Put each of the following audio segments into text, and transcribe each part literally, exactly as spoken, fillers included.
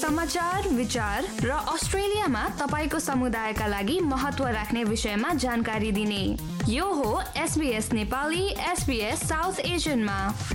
समाचार, विचार र अस्ट्रेलियामा तपाईको समुदायका लागि महत्त्व राख्ने विषयमा जानकारी दिने यो हो एसबीएस नेपाली, एसबीएस साउथ एसियनमा।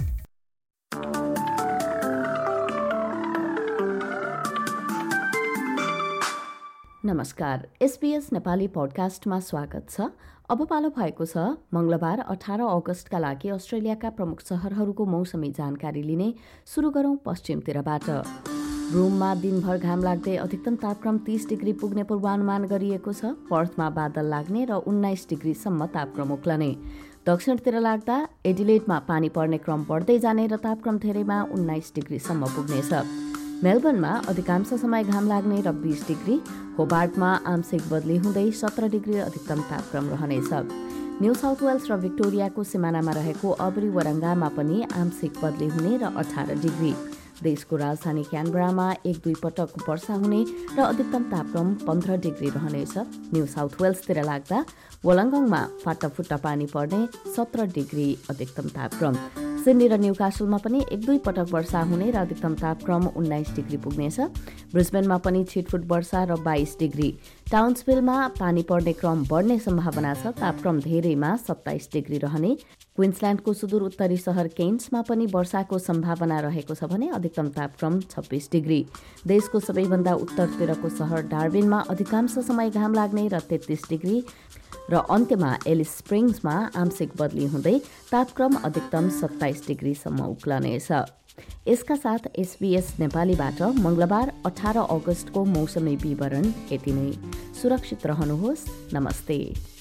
नमस्कार, एसबीएस नेपाली पडकास्टमा स्वागत छ। अब पालो भएको छ मंगलबार अठार अगस्तका लागि अस्ट्रेलियाका प्रमुख शहरहरूको मौसमी जानकारी लिने। सुरु गरौं पश्चिमतिरबाट। रोममा दिनभर घाम लाग्दै अधिकतम तापक्रम तीस डिग्री पुग्ने पूर्वानुमान गरिएको छ। पर्थमा बादल लाग्ने र उन्नाइस डिग्रीसम्म तापक्रम उक्लने। दक्षिणतिर लाग्दा एडिलेडमा पानी पर्ने क्रम बढ्दै जाने र तापक्रम धेरैमा उन्नाइस डिग्रीसम्म पुग्नेछ। मेलबर्नमा अधिकांश समय घाम लाग्ने र बीस डिग्री, होबार्टमा आंशिक बदली हुँदै सत्र डिग्री अधिकतम तापक्रम रहनेछ। न्यू साउथ वेल्स र विक्टोरियाको सिमानामा रहेको अबरी वरंगामा पनि आंशिक बदली हुने र अठार डिग्री। देशको राजधानी क्यानबरामा एक दुई पटक वर्षा हुने र अधिकतम तापक्रम पन्ध्र डिग्री रहनेछ। न्यू साउथ वेल्सतिर लाग्दा वोलङ्गङमा फाटाफुट्टा पानी पर्ने सत्र डिग्री अधिकतम तापक्रम। सिडनी र न्यूकासलमा पनि एक दुई पटक वर्षा हुने र अधिकतम तापक्रम उन्नाइस डिग्री पुग्नेछ। ब्रिस्बेनमा पनि छिटफुट वर्षा र बाइस डिग्री। टाउन्सभिलमा पानी पर्ने क्रम बढ्ने सम्भावना छ। तापक्रम धेरैमा सत्ताइस डिग्री रहने। क्विन्सल्यान्डको सुदूर उत्तरी शहर केन्समा पनि वर्षाको सम्भावना रहेको छ भने अधिकतम तापक्रम छब्बीस डिग्री। देशको सबैभन्दा उत्तरतिरको शहर डार्बिनमा अधिकांश समय घाम लाग्ने र तेत्तीस डिग्री र अन्त्यमा एलिस स्प्रिङ्समा आंशिक बदली हुँदै तापक्रम अधिकतम सत्ताइस डिग्रीसम्म उक्लनेछ। यसका साथ एसबीएस नेपालीबाट मंगलबार अठार अगस्तको मौसमी विवरण यति नै। सुरक्षित रहनुहोस्। नमस्ते।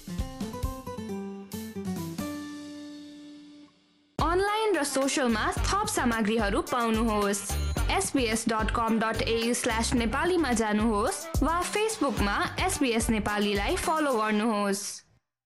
अनलाइन र सोशलमा थप सामग्रीहरू पाउनुहोस्। SBS dot com dot AU slash नेपालीमा जानुहोस् वा फेसबुकमा एसबीएस नेपालीलाई फलो गर्नुहोस्।